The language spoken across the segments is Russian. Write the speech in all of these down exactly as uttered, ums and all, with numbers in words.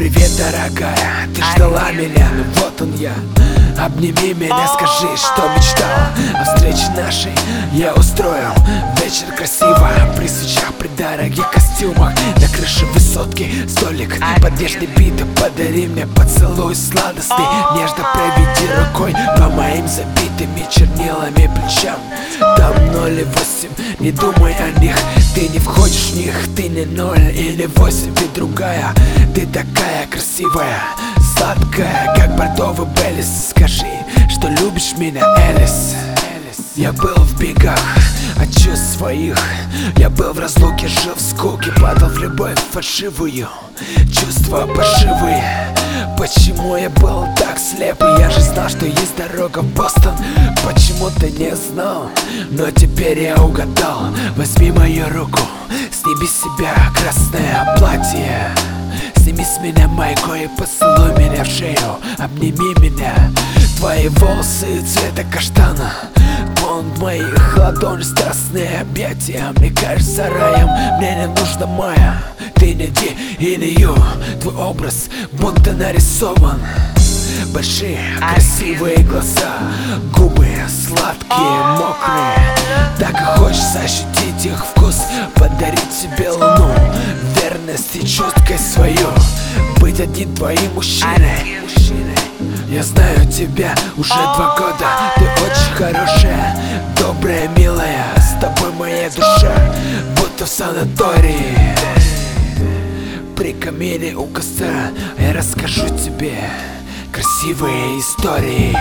Привет, дорогая, ты ждала меня, ну вот он я. Обними меня, скажи, что мечтала о встрече нашей. Я устрою вечер красиво, при свечах, при дорогих костюмах. На крыше высотки столик под нежный бит. Подари мне поцелуй сладостный, нежно проведи рукой по моим забитыми чернилами плечам. Там ноль и восемь, не думай о них, ты не входишь в них. Ты не ноль или восемь, ты другая. Ты такая красивая, сладкая, как бордовый Беллис. Скажи, что любишь меня, Элис. Я был в бегах от чувств своих. Я был в разлуке, жил в скуке, падал в любовь фальшивую. Чувства пошивые. Почему я был так слепый? Я же знал, что есть дорога в Бостон. Почему ты не знал? Но теперь я угадал. Возьми мою руку, сними с себя красное платье. Сними с меня майку и поцелуй меня в шею. Обними меня. Твои волосы цвета каштана, фонд моих ладоней, страстные объятия. Мне кажется раем, мне не нужна моя. Ты не Ди и не Ю, твой образ будто нарисован. Большие красивые глаза, губы сладкие, мокрые. Так и хочется ощутить их вкус, подарить себе луну, верность и чуткость свою, быть одним твоим мужчиной. Я знаю тебя уже два года, ты очень хорошая, добрая, милая. С тобой моя душа будто в санатории. При камине у костра я расскажу тебе красивые истории.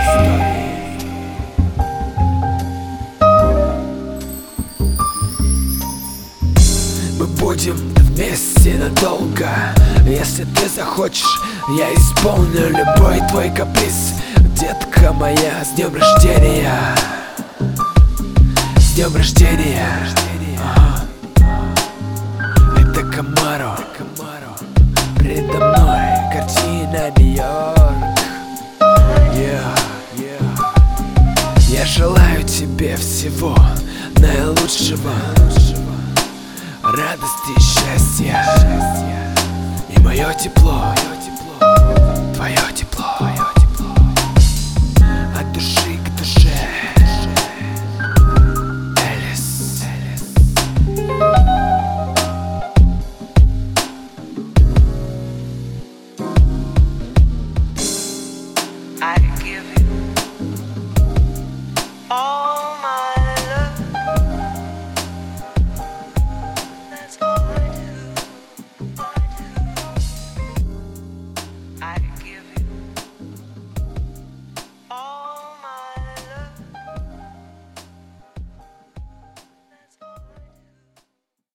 Мы будем вместе надолго. Если ты захочешь, я исполню любой твой каприз. Детка моя, с днем рождения. С днем рождения. Ага. Это Камаро. Предо мной картина Нью-Йорк. Yeah, yeah. Я желаю тебе всего наилучшего, радости и счастья. И мое тепло, твое тепло, от души к душе. Элис. I